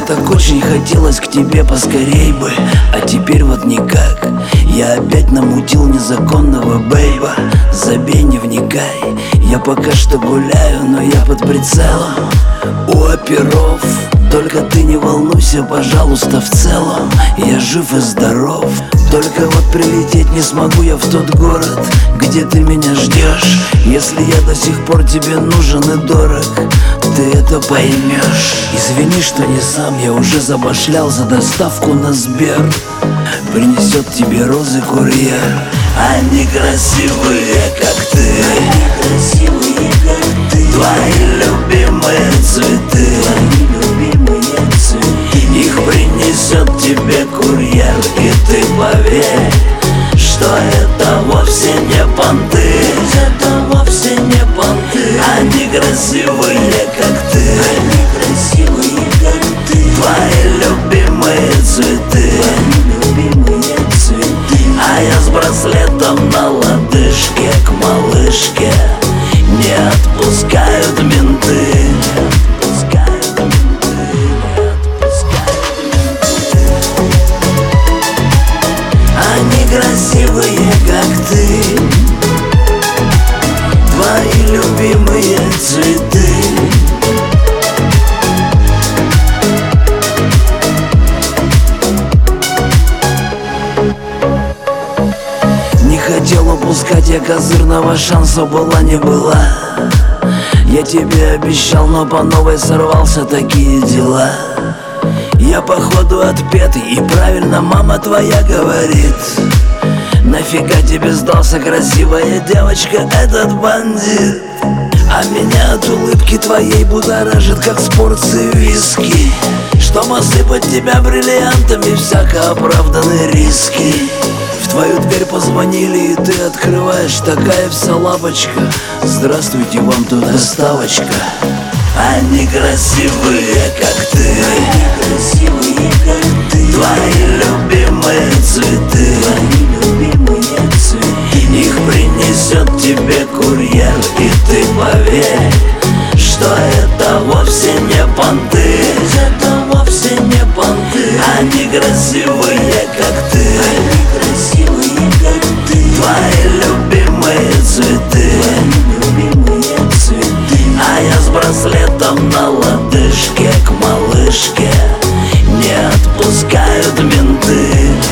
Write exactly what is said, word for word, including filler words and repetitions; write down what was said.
так очень хотелось к тебе поскорей бы, а теперь вот никак. Я опять намутил незаконного бейба. Забей, не вникай, я пока что гуляю, но я под прицелом у оперов. Только ты не волнуйся, пожалуйста, в целом я жив и здоров. Только вот прилететь не смогу я в тот город, где ты меня ждешь. Если я до сих пор тебе нужен и дорог, ты это поймешь. Извини, что не сам, я уже забашлял за доставку на Сбер. Принесет тебе розы курьер. Они красивые, как ты, они красивые, как ты. Твои любимые цветы, твои любимые цветы. Их принесет тебе курьер, и ты поверь, что это вовсе не понты. Это вовсе не понты. Они красивые, как ты, они красивые, как ты. Твои любимые цветы, твои любимые цветы. А я с браслетом на лодыжке к малышке. Не отпускают менты. Они красивые, как ты, твои любимые цветы. Не хотел упускать я козырного шанса, была не была. Я тебе обещал, но по новой сорвался, такие дела. Я походу отпетый, и правильно мама твоя говорит. Нафига тебе сдался, красивая девочка, этот бандит? А меня от улыбки твоей будоражит, как с порции виски. Чтоб осыпать тебя бриллиантами, всяко оправданы риски. В твою дверь позвонили, и ты открываешь, такая вся лапочка. Здравствуйте, вам тут доставочка. Они красивые, как ты, они красивые, как ты. Твои любимые цветы, твои любимые цветы. Их принесет тебе курьер, и ты поверь, что это вовсе не понты. Это вовсе не понты. Они красивые, как ты, они красивые, как ты. Твои любимые цветы, твои любимые цветы. А я с браслетом на лодыжке к малышке. Не отпускают менты.